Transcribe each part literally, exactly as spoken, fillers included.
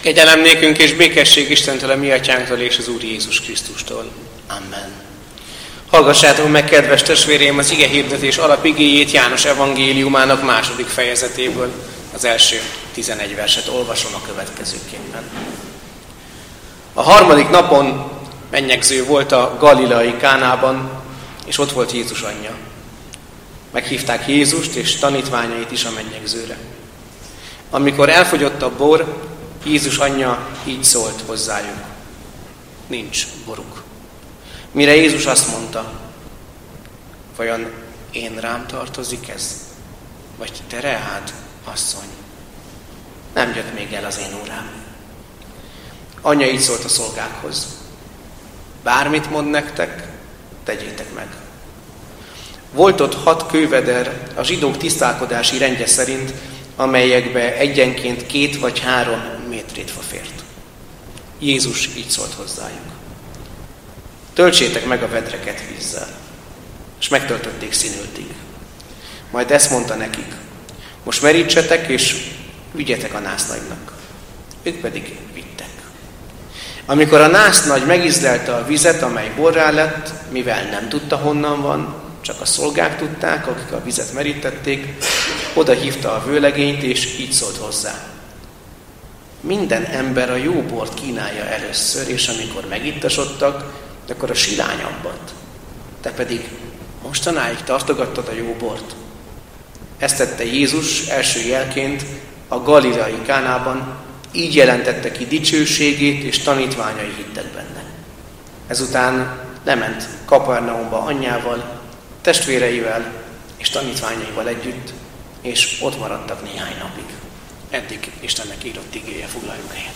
Kegyelem nékünk és békesség Istentől, a mi atyánktól és az Úr Jézus Krisztustól. Amen. Hallgassátok meg, kedves testvéreim, az ige hirdetés alapigéjét János evangéliumának második fejezetéből. Az első tizenegy verset olvasom a következőképpen. A harmadik napon mennyegző volt a galileai Kánában, és ott volt Jézus anyja. Meghívták Jézust és tanítványait is a mennyegzőre. Amikor elfogyott a bor, Jézus anyja így szólt hozzájuk: nincs boruk. Mire Jézus azt mondta: vajon én rám tartozik ez? Vagy te reád, asszony? Nem jött még el az én órám. Anyja így szólt a szolgákhoz: bármit mond nektek, tegyétek meg. Volt ott hat kőveder a zsidók tisztálkodási rendje szerint, amelyekbe egyenként két vagy három métrétfa fért. Jézus így szólt hozzájuk: töltsétek meg a vedreket vízzel. És megtöltötték színültig. Majd ezt mondta nekik: most merítsetek és vigyetek a násznagynak. Ők pedig vittek. Amikor a násznagy megízlelte a vizet, amely borrá lett, mivel nem tudta honnan van, csak a szolgák tudták, akik a vizet merítették, oda hívta a vőlegényt, és így szólt hozzá: minden ember a jó bort kínálja először, és amikor megittasodtak, akkor a silányabbat. Te pedig mostanáig tartogattad a jó bort. Ezt tette Jézus első jelként a galileai Kánában, így jelentette ki dicsőségét, és tanítványai hittek benne. Ezután lement Kapernaumba anyjával, testvéreivel és tanítványaival együtt, és ott maradtak néhány napig. Eddig Istennek írott igéje, foglaljunk helyet.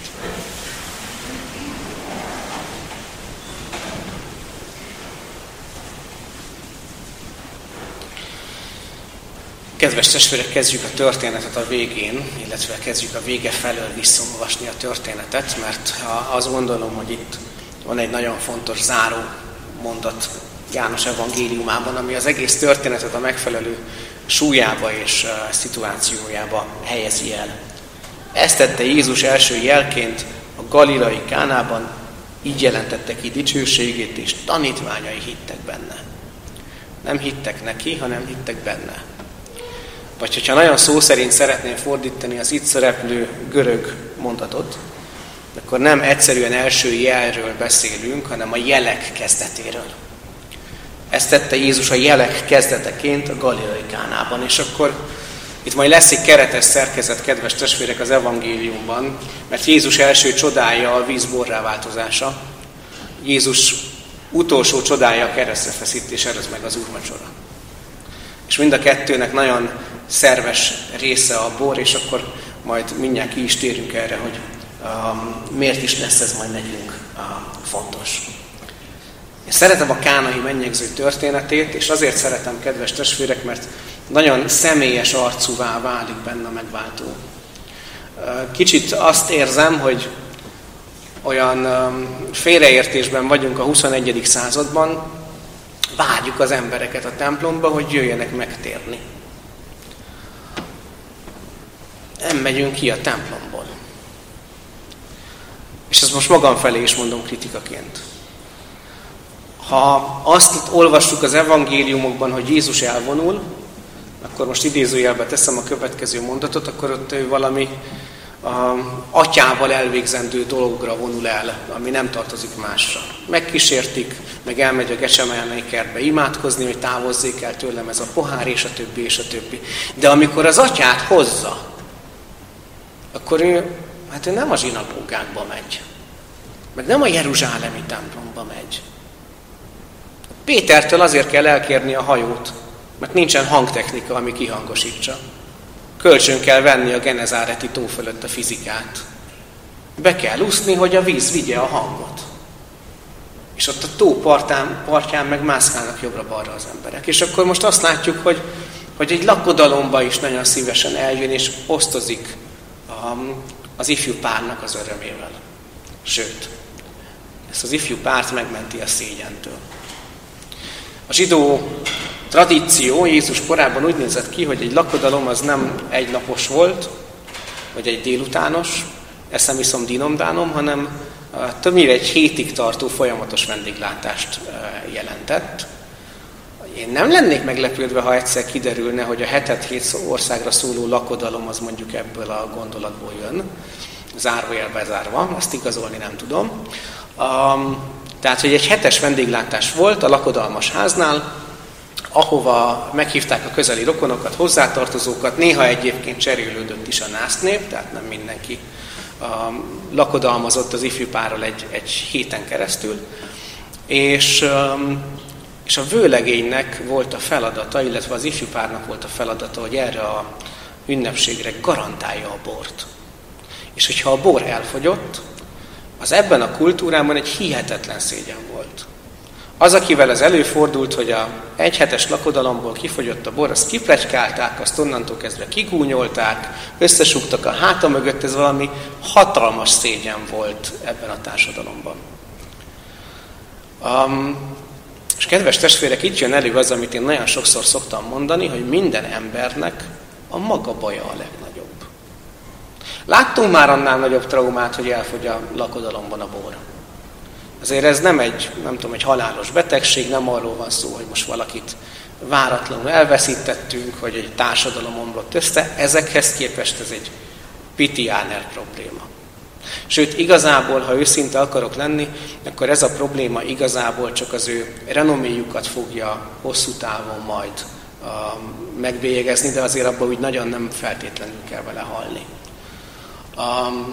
Kedves testvérek, kezdjük a történetet a végén, illetve kezdjük a vége felől visszaolvasni a történetet, mert azt gondolom, hogy itt van egy nagyon fontos záró mondat János evangéliumában, ami az egész történetet a megfelelő súlyába és uh, szituációjába helyezi el. Ezt tette Jézus első jelként a galileai Kánában, így jelentette ki dicsőségét, és tanítványai hittek benne. Nem hittek neki, hanem hittek benne. Vagy hogyha nagyon szó szerint szeretném fordítani az itt szereplő görög mondatot, akkor nem egyszerűen első jelről beszélünk, hanem a jelek kezdetéről. Ezt tette Jézus a jelek kezdeteként a galileai Kánában. És akkor itt majd lesz egy keretes szerkezet, kedves testvérek, az evangéliumban, mert Jézus első csodája a víz borrá változása. Jézus utolsó csodája a keresztre feszítés, ez meg az úrvacsora. És mind a kettőnek nagyon szerves része a bor, és akkor majd mindjárt ki is térünk erre, hogy um, miért is lesz ez majd nekünk uh, fontos. Én szeretem a kánai mennyegző történetét, és azért szeretem, kedves testvérek, mert nagyon személyes arcúvá válik benne a megváltó. Kicsit azt érzem, hogy olyan félreértésben vagyunk a huszonegyedik században, várjuk az embereket a templomba, hogy jöjjenek megtérni. Nem megyünk ki a templomból. És ezt most magam felé is mondom kritikaként. Ha azt olvassuk az evangéliumokban, hogy Jézus elvonul, akkor most idézőjelbe teszem a következő mondatot, akkor ott ő valami a, atyával elvégzendő dologra vonul el, ami nem tartozik másra. Megkísértik, meg elmegy a Getsemáné kertbe imádkozni, hogy távozzék el tőlem ez a pohár, és a többi, és a többi. De amikor az atyát hozza, akkor ő, hát ő nem a zsinagógákba megy, meg nem a jeruzsálemi templomba megy. Pétertől azért kell elkérni a hajót, mert nincsen hangtechnika, ami kihangosítsa. Kölcsön kell venni a Genezáreti tó fölött a fizikát. Be kell úszni, hogy a víz vigye a hangot. És ott a tó partján, partján meg mászkálnak jobbra-balra az emberek. És akkor most azt látjuk, hogy, hogy egy lakodalomba is nagyon szívesen eljön, és osztozik um, az ifjú párnak az örömével. Sőt, ezt az ifjú párt megmenti a szégyentől. A zsidó tradíció Jézus korában úgy nézett ki, hogy egy lakodalom az nem egynapos volt, vagy egy délutános, eszem, iszom, dínom, dánom, hanem többnyire egy hétig tartó folyamatos vendéglátást jelentett. Én nem lennék meglepődve, ha egyszer kiderülne, hogy a hetet hét országra szóló lakodalom az mondjuk ebből a gondolatból jön, zárójelbe zárva, ezt igazolni nem tudom. Um, tehát, hogy egy hetes vendéglátás volt a lakodalmas háznál, ahova meghívták a közeli rokonokat, hozzátartozókat, néha egyébként cserélődött is a násznép, tehát nem mindenki um, lakodalmazott az ifjú párral egy, egy héten keresztül. És, um, és a vőlegénynek volt a feladata, illetve az ifjú párnak volt a feladata, hogy erre a ünnepségre garantálja a bort. És hogyha a bor elfogyott, az ebben a kultúrában egy hihetetlen szégyen volt. Az, akivel ez előfordult, hogy a egyhetes lakodalomból kifogyott a bor, azt kipletykálták, azt onnantól kezdve kigúnyolták, összesugtak a háta mögött, ez valami hatalmas szégyen volt ebben a társadalomban. Um, és kedves testvérek, itt jön elő az, amit én nagyon sokszor szoktam mondani, hogy minden embernek a maga baja a legnagyobb. Láttunk már annál nagyobb traumát, hogy elfogy a lakodalomban a bor. Azért ez nem egy, nem tudom, egy halálos betegség, nem arról van szó, hogy most valakit váratlanul elveszítettünk, hogy egy társadalom omlott össze. Ezekhez képest ez egy pitiáner probléma. Sőt, igazából, ha őszinte akarok lenni, akkor ez a probléma igazából csak az ő renoméjukat fogja hosszú távon majd uh, megbélyegezni, de azért abban úgy nagyon nem feltétlenül kell vele halni. Um,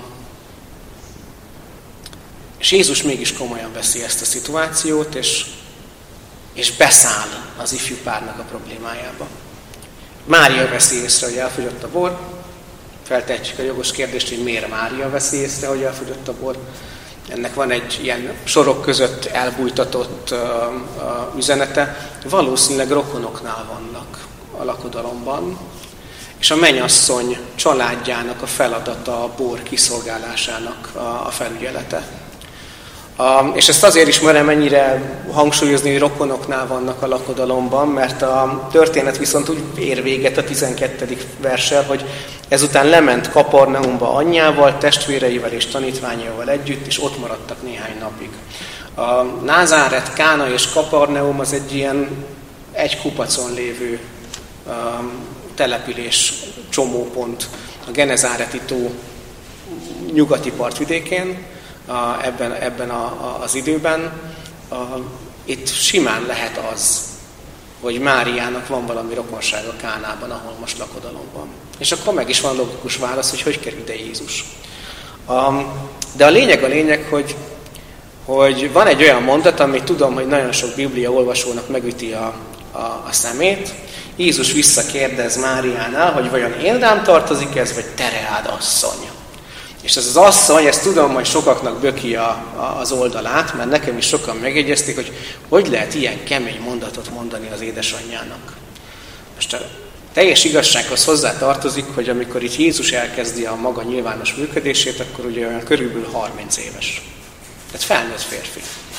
és Jézus mégis komolyan veszi ezt a szituációt, és, és beszáll az ifjú párnak a problémájába. Mária veszi észre, hogy elfogyott a bor. Feltehetjük a jogos kérdést, hogy miért Mária veszi észre, hogy elfogyott a bor. Ennek van egy ilyen sorok között elbújtatott uh, uh, üzenete. Valószínűleg rokonoknál vannak a lakodalomban, és a mennyasszony családjának a feladata a bor kiszolgálásának a, a felügyelete. A, és ezt azért is merem ennyire hangsúlyozni, hogy rokonoknál vannak a lakodalomban, mert a történet viszont úgy ér véget a tizenkettedik verssel, hogy ezután lement Kapernaumba anyjával, testvéreivel és tanítványaival együtt, és ott maradtak néhány napig. A Názáret, Kána és Kapernaum az egy ilyen egy kupacon lévő um, település, csomópont a Genezáreti tó nyugati partvidékén, a, ebben, ebben a, a, az időben. A, itt simán lehet az, hogy Máriának van valami rokonsága Kánában, ahol most lakodalom van. És akkor meg is van logikus válasz, hogy hogy kerül ide Jézus. A, de a lényeg a lényeg, hogy, hogy van egy olyan mondat, amit tudom, hogy nagyon sok Biblia olvasónak megüti a, a, a szemét. Jézus visszakérdez Máriánál, hogy vajon én rám tartozik ez, vagy te reád asszony. És ez az asszony, ezt tudom, hogy sokaknak böki a, a, az oldalát, mert nekem is sokan megjegyezték, hogy hogy lehet ilyen kemény mondatot mondani az édesanyjának. Most a teljes igazsághoz hozzá tartozik, hogy amikor itt Jézus elkezdi a maga nyilvános működését, akkor ugye olyan körülbelül harminc éves. Tehát felnőtt férfi.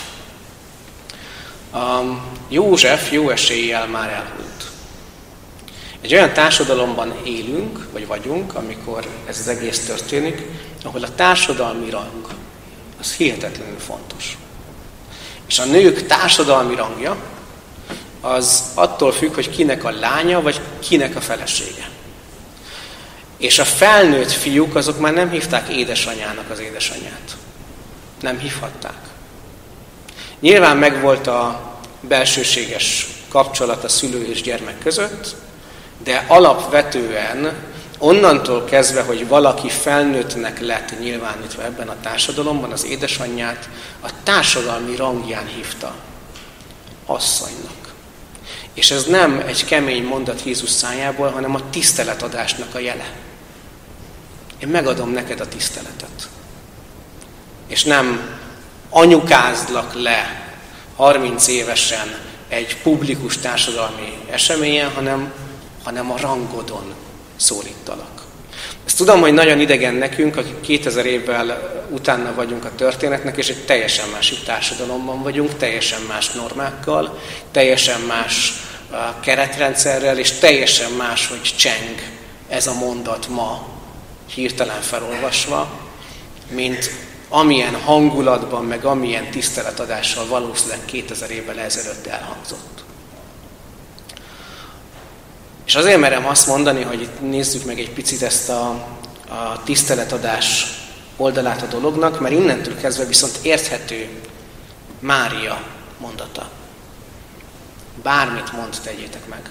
Um, József jó eséllyel már elhult. Egy olyan társadalomban élünk, vagy vagyunk, amikor ez az egész történik, ahol a társadalmi rang az hihetetlenül fontos. És a nők társadalmi rangja az attól függ, hogy kinek a lánya, vagy kinek a felesége. És a felnőtt fiúk azok már nem hívták édesanyának az édesanyját. Nem hívhatták. Nyilván megvolt a belsőséges kapcsolat a szülő és gyermek között, de alapvetően onnantól kezdve, hogy valaki felnőttnek lett nyilvánítva ebben a társadalomban, az édesanyját a társadalmi rangján hívta asszonynak. És ez nem egy kemény mondat Jézus szájából, hanem a tiszteletadásnak a jele. Én megadom neked a tiszteletet. És nem anyukázlak le harminc évesen egy publikus társadalmi eseményen, hanem, hanem a rangodon szólítalak. Ezt tudom, hogy nagyon idegen nekünk, akik kétezer évvel utána vagyunk a történetnek, és egy teljesen másik társadalomban vagyunk, teljesen más normákkal, teljesen más keretrendszerrel, és teljesen más, hogy cseng ez a mondat ma hirtelen felolvasva. mint amilyen hangulatban, meg amilyen tiszteletadással valószínűleg kétezer évvel ezelőtt elhangzott. És azért merem azt mondani, hogy itt nézzük meg egy picit ezt a, a tiszteletadás oldalát a dolognak, mert innentől kezdve viszont érthető Mária mondata. Bármit mond, tegyétek meg.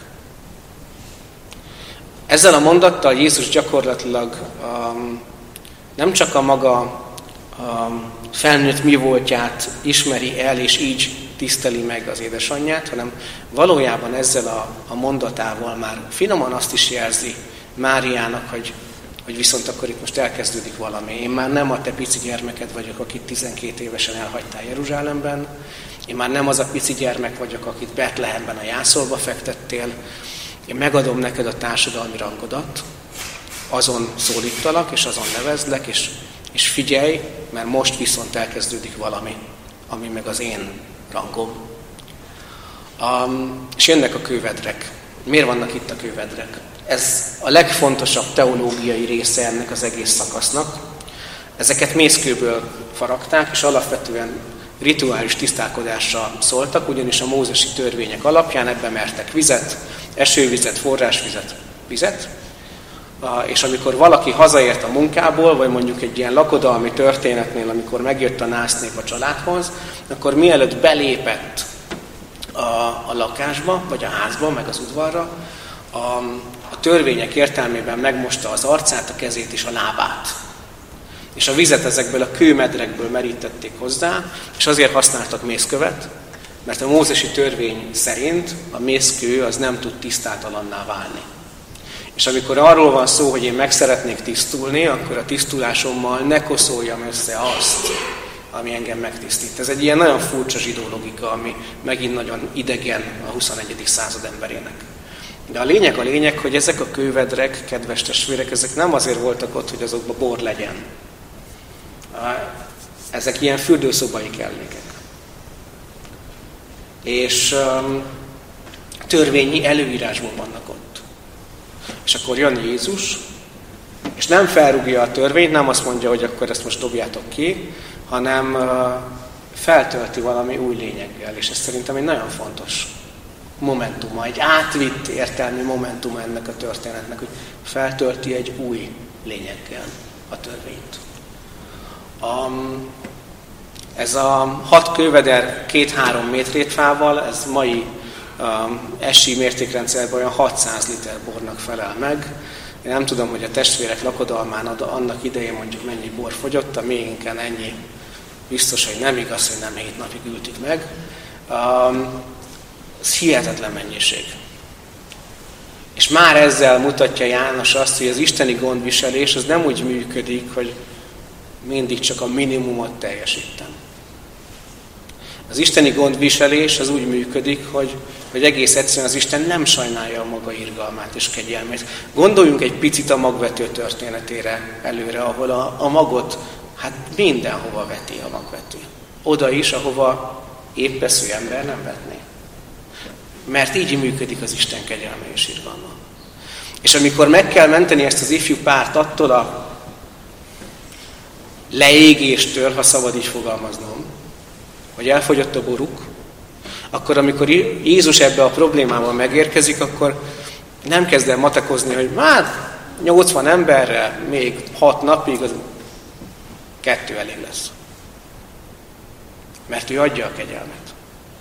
Ezzel a mondattal Jézus gyakorlatilag um, nem csak a maga um, felnőtt mi voltját ismeri el, és így tiszteli meg az édesanyját, hanem valójában ezzel a, a mondatával már finoman azt is jelzi Máriának, hogy, hogy viszont akkor itt most elkezdődik valami. Én már nem a te pici gyermeked vagyok, akit tizenkét évesen elhagytál Jeruzsálemben. Én már nem az a pici gyermek vagyok, akit Betlehemben a jászolba fektettél. Én megadom neked a társadalmi rangodat, azon szólítalak, és azon nevezlek, és, és figyelj, mert most viszont elkezdődik valami, ami meg az én rangom. Um, és jönnek a kővedrek. Miért vannak itt a kővedrek? Ez a legfontosabb teológiai része ennek az egész szakasznak. Ezeket mészkőből faragták, és alapvetően rituális tisztálkodásra szóltak, ugyanis a mózesi törvények alapján ebbe mertek vizet, esővizet, forrásvizet, vizet, és amikor valaki hazaért a munkából, vagy mondjuk egy ilyen lakodalmi történetnél, amikor megjött a násznép a családhoz, akkor mielőtt belépett a, a lakásba, vagy a házba, meg az udvarra, a, a törvények értelmében megmosta az arcát, a kezét és a lábát. És a vizet ezekből a kőmedrekből merítették hozzá, és azért használtak mészkövet, mert a mózesi törvény szerint a mészkő az nem tud tisztátalanná válni. És amikor arról van szó, hogy én meg szeretnék tisztulni, akkor a tisztulásommal ne koszoljam össze azt, ami engem megtisztít. Ez egy ilyen nagyon furcsa zsidó logika, ami megint nagyon idegen a huszonegyedik század emberének. De a lényeg a lényeg, hogy ezek a kővedrek, kedves testvérek, ezek nem azért voltak ott, hogy azokba bor legyen. Ezek ilyen fürdőszobai kellékek. És um, törvényi előírásból vannak ott. És akkor jön Jézus, és nem felrúgja a törvényt, nem azt mondja, hogy akkor ezt most dobjátok ki, hanem uh, feltölti valami új lényeggel. És ez szerintem egy nagyon fontos momentuma, egy átvitt értelmi momentuma ennek a történetnek, hogy feltölti egy új lényeggel a törvényt. Um, ez a hat kőveder két-három métrétfával, ez mai um, esi mértékrendszerben olyan hatszáz liter bornak felel meg. Én nem tudom, hogy a testvérek lakodalmán annak idején mondjuk mennyi bor fogyott, a miénken ennyi biztos, hogy nem igaz, hogy nem hét napig ültük meg. Um, ez hihetetlen mennyiség. És már ezzel mutatja János azt, hogy az isteni gondviselés az nem úgy működik, hogy mindig csak a minimumot teljesítem. Az isteni gondviselés az úgy működik, hogy, hogy egész egyszerűen az Isten nem sajnálja a maga irgalmát és kegyelmét. Gondoljunk egy picit a magvető történetére előre, ahol a, a magot hát mindenhova veti a magvető. Oda is, ahova éppeszű ember nem vetné. Mert így működik az Isten kegyelme és irgalma. És amikor meg kell menteni ezt az ifjú párt attól a leégéstől, ha szabad így fogalmaznom, hogy elfogyott a boruk, akkor amikor Jézus ebbe a problémával megérkezik, akkor nem kezd el matekozni, hogy hát nyolcvan emberre még hat napig, az kettő elég lesz. Mert ő adja a kegyelmet.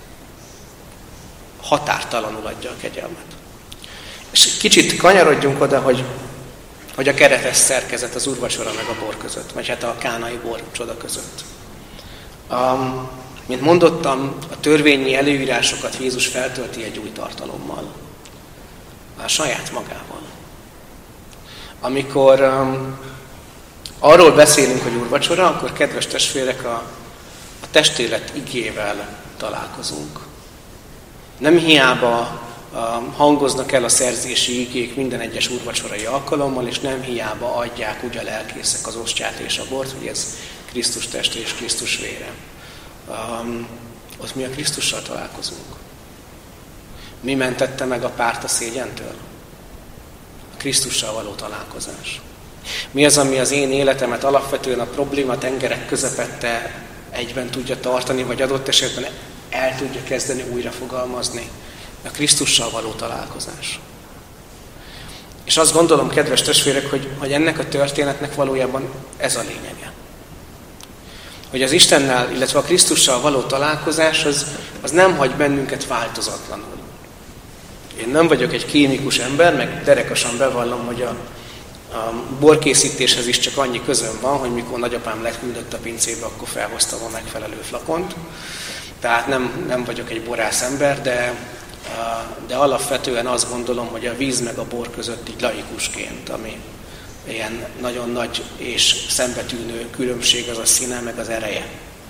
Határtalanul adja a kegyelmet. És kicsit kanyarodjunk oda, hogy, hogy a keretes szerkezet az úrvacsora meg a bor között, vagy hát a kánai bor csoda között. Um, mint mondottam, a törvényi előírásokat Jézus feltölti egy új tartalommal. A saját magával. Amikor um, arról beszélünk, hogy úrvacsora, akkor kedves testvérek, a, a testélet igével találkozunk. Nem hiába um, hangoznak el a szerzési igék minden egyes úrvacsorai alkalommal, és nem hiába adják úgy a lelkészek az ostját és a bort, hogy ez Krisztus teste és Krisztus vére. Um, ott mi a Krisztussal találkozunk. Mi mentette meg a párt a szégyentől? A Krisztussal való találkozás. Mi az, ami az én életemet alapvetően a probléma tengerek közepette egyben tudja tartani, vagy adott esetben el tudja kezdeni újra fogalmazni? A Krisztussal való találkozás. És azt gondolom, kedves testvérek, hogy, hogy ennek a történetnek valójában ez a lényege. Hogy az Istennel, illetve a Krisztussal való találkozás az, az nem hagy bennünket változatlanul. Én nem vagyok egy kémikus ember, meg derekasan bevallom, hogy a, a borkészítéshez is csak annyi közöm van, hogy mikor nagyapám leküldött a pincébe, akkor felhoztam a megfelelő flakont. Tehát nem, nem vagyok egy borász ember, de, de alapvetően azt gondolom, hogy a víz meg a bor között így laikusként, ami ilyen nagyon nagy és szembetűnő különbség az a színe, meg az ereje.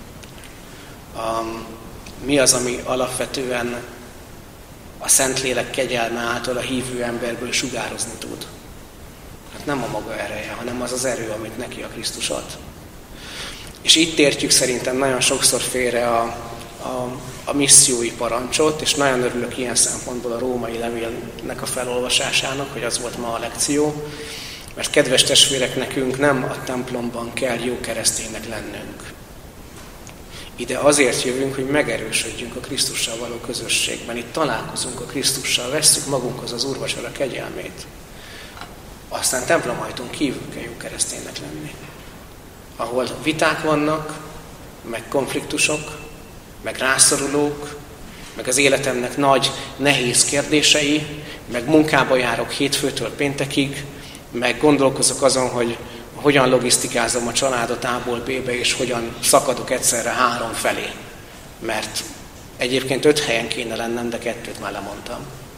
Um, mi az, ami alapvetően a Szentlélek kegyelme által a hívő emberből sugározni tud? Hát nem a maga ereje, hanem az az erő, amit neki a Krisztus ad. És itt értjük szerintem nagyon sokszor félre a, a, a missziói parancsot, és nagyon örülök ilyen szempontból a római levélnek a felolvasásának, hogy az volt ma a lekció. Mert kedves testvérek, nekünk nem a templomban kell jó kereszténynek lennünk. Ide azért jövünk, hogy megerősödjünk a Krisztussal való közösségben. Itt találkozunk a Krisztussal, vesszük magunkhoz az úrvacsora kegyelmét. Aztán templomajtón kívül kell jó kereszténynek lenni. Ahol viták vannak, meg konfliktusok, meg rászorulók, meg az életemnek nagy, nehéz kérdései, meg munkába járok hétfőtől péntekig, meg gondolkozok azon, hogy hogyan logisztikázom a családot A-ból B-be, és hogyan szakadok egyszerre három felé. Mert egyébként öt helyen kéne lennem, de kettőt már lemondtam.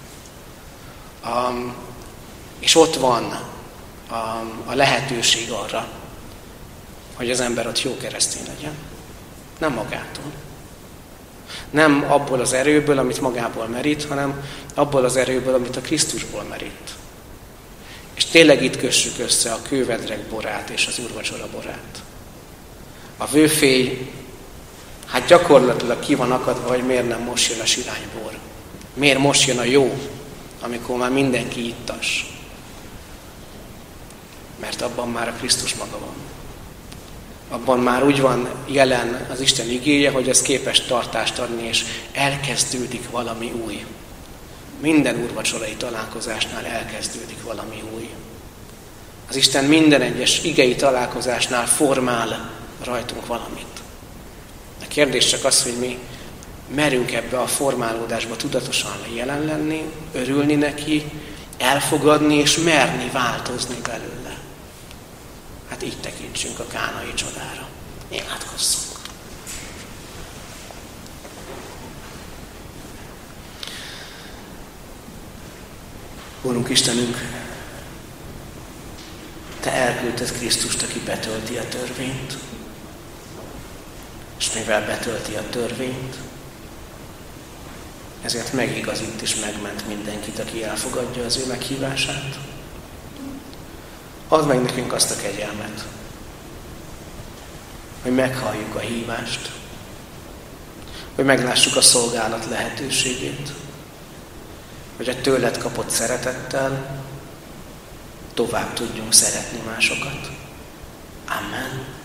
Um, és ott van um, a lehetőség arra, hogy az ember ott jó keresztény legyen. Nem magától. Nem abból az erőből, amit magából merít, hanem abból az erőből, amit a Krisztusból merít. És tényleg itt kössük össze a kővedrek borát és az úrvacsora borát. A vőfély, hát gyakorlatilag ki van akadva, hogy miért nem most jön a siránybor. Miért most jön a jó, amikor már mindenki ittas. Mert abban már a Krisztus maga van. Abban már úgy van jelen az Isten igéje, hogy ez képes tartást adni, és elkezdődik valami új. Minden úrvacsorai találkozásnál elkezdődik valami új. Az Isten minden egyes igei találkozásnál formál rajtunk valamit. A kérdés csak az, hogy mi merünk ebbe a formálódásba tudatosan jelen lenni, örülni neki, elfogadni és merni változni belőle. Hát így tekintsünk a kánai csodára. Imádkozzunk. Úrunk Istenünk, Te elküldted Krisztust, aki betölti a törvényt, és mivel betölti a törvényt, ezért megigazít és megment mindenkit, aki elfogadja az ő meghívását. Add meg nekünk azt a kegyelmet, hogy meghalljuk a hívást, hogy meglássuk a szolgálat lehetőségét, hogy a tőled kapott szeretettel tovább tudjunk szeretni másokat. Amen.